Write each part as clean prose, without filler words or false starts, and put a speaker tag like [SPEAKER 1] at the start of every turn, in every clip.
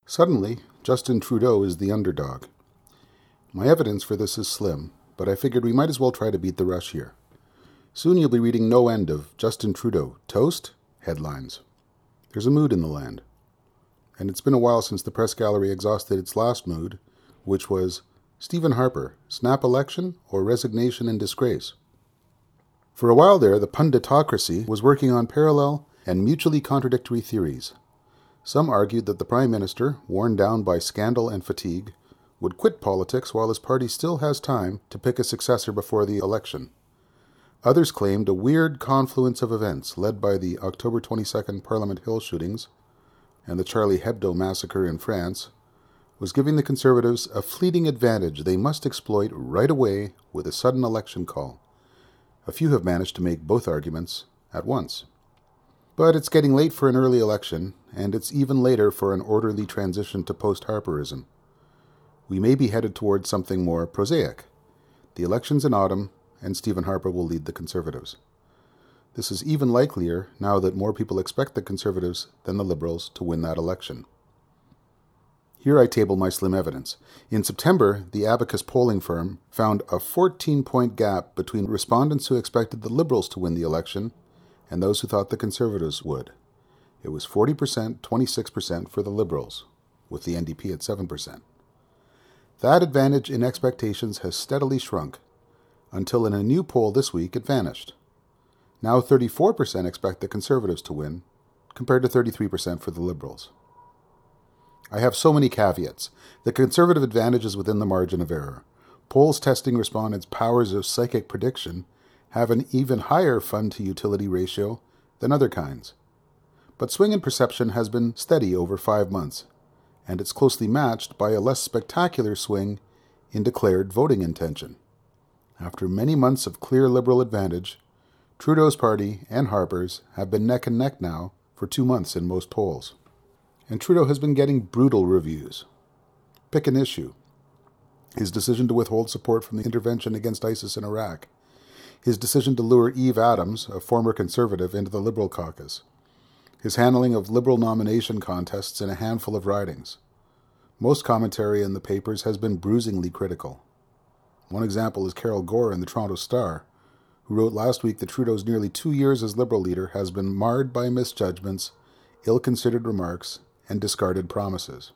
[SPEAKER 1] Suddenly, Justin Trudeau is the underdog. My evidence for this is slim, but I figured we might as well try to beat the rush here. Soon you'll be reading no end of Justin Trudeau, toast, headlines. There's a mood in the land. And it's been a while since the press gallery exhausted its last mood, which was Stephen Harper, snap election or resignation and disgrace. For a while there, the punditocracy was working on parallel and mutually contradictory theories. Some argued that the Prime Minister, worn down by scandal and fatigue, would quit politics while his party still has time to pick a successor before the election. Others claimed a weird confluence of events led by the October 22nd Parliament Hill shootings and the Charlie Hebdo massacre in France was giving the Conservatives a fleeting advantage they must exploit right away with a sudden election call. A few have managed to make both arguments at once. But it's getting late for an early election, and it's even later for an orderly transition to post-Harperism. We may be headed towards something more prosaic. The election's in autumn, and Stephen Harper will lead the Conservatives. This is even likelier now that more people expect the Conservatives than the Liberals to win that election. Here I table my slim evidence. In September, the Abacus polling firm found a 14-point gap between respondents who expected the Liberals to win the election and those who thought the Conservatives would. It was 40%, 26% for the Liberals, with the NDP at 7%. That advantage in expectations has steadily shrunk, until in a new poll this week it vanished. Now 34% expect the Conservatives to win, compared to 33% for the Liberals. I have so many caveats. The Conservative advantage is within the margin of error. Polls testing respondents' powers of psychic prediction have an even higher fund-to-utility ratio than other kinds. But swing in perception has been steady over 5 months, and it's closely matched by a less spectacular swing in declared voting intention. After many months of clear Liberal advantage, Trudeau's party and Harper's have been neck and neck now for 2 months in most polls. And Trudeau has been getting brutal reviews. Pick an issue. His decision to withhold support from the intervention against ISIS in Iraq. His decision to lure Eve Adams, a former Conservative, into the Liberal caucus. His handling of Liberal nomination contests in a handful of ridings. Most commentary in the papers has been bruisingly critical. One example is Carol Gore in the Toronto Star, who wrote last week that Trudeau's nearly 2 years as Liberal leader has been marred by misjudgments, ill-considered remarks, and discarded promises.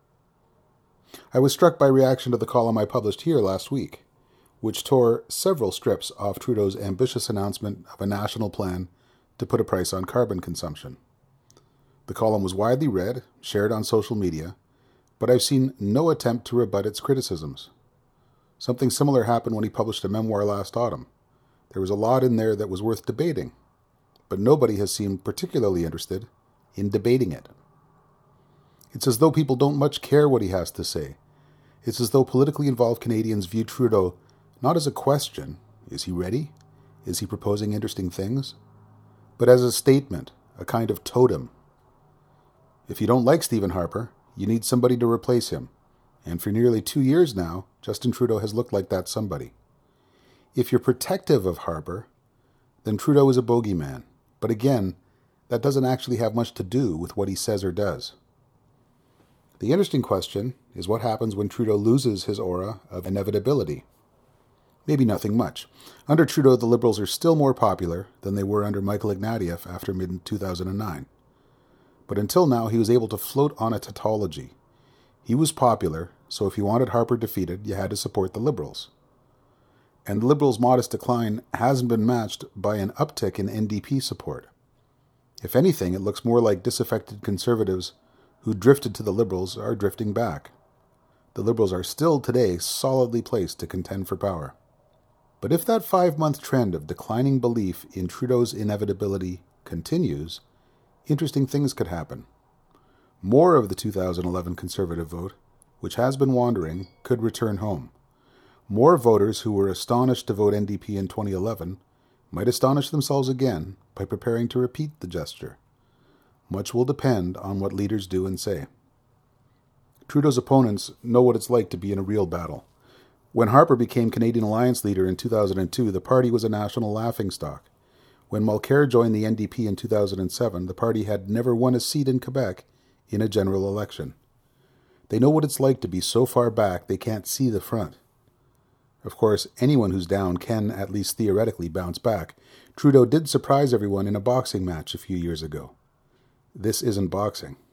[SPEAKER 1] I was struck by reaction to the column I published here last week, which tore several strips off Trudeau's ambitious announcement of a national plan to put a price on carbon consumption. The column was widely read, shared on social media, but I've seen no attempt to rebut its criticisms. Something similar happened when he published a memoir last autumn. There was a lot in there that was worth debating, but nobody has seemed particularly interested in debating it. It's as though people don't much care what he has to say. It's as though politically involved Canadians view Trudeau not as a question, is he ready? Is he proposing interesting things? But as a statement, a kind of totem. If you don't like Stephen Harper, you need somebody to replace him. And for nearly 2 years now, Justin Trudeau has looked like that somebody. If you're protective of Harper, then Trudeau is a bogeyman. But again, that doesn't actually have much to do with what he says or does. The interesting question is what happens when Trudeau loses his aura of inevitability. Maybe nothing much. Under Trudeau, the Liberals are still more popular than they were under Michael Ignatieff after mid-2009. But until now, he was able to float on a tautology. He was popular, so if you wanted Harper defeated, you had to support the Liberals. And the Liberals' modest decline hasn't been matched by an uptick in NDP support. If anything, it looks more like disaffected Conservatives who drifted to the Liberals are drifting back. The Liberals are still today solidly placed to contend for power. But if that 5-month trend of declining belief in Trudeau's inevitability continues, interesting things could happen. More of the 2011 Conservative vote, which has been wandering, could return home. More voters who were astonished to vote NDP in 2011 might astonish themselves again by preparing to repeat the gesture. Much will depend on what leaders do and say. Trudeau's opponents know what it's like to be in a real battle. When Harper became Canadian Alliance leader in 2002, the party was a national laughingstock. When Mulcair joined the NDP in 2007, the party had never won a seat in Quebec in a general election. They know what it's like to be so far back they can't see the front. Of course, anyone who's down can, at least theoretically, bounce back. Trudeau did surprise everyone in a boxing match a few years ago. This isn't boxing.